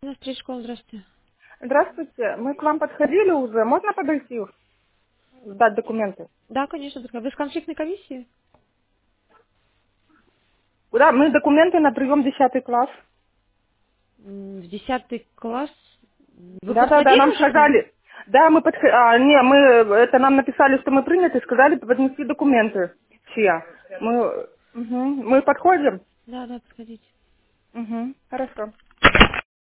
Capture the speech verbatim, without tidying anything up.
У нас три школы, здравствуйте. Здравствуйте, мы к вам подходили уже, можно подойти, сдать документы? Да, конечно, только вы с конфликтной комиссии? Да, мы документы на прием десятый класс. М, В десятый класс. Вы Да-да-да, подходили нам уже к нам? сказали, да, мы подходили, а, не, мы, это нам написали, что мы приняты, сказали поднести документы все. Мы, мгм, мы подходим? Да, да, подходите. Угу, хорошо.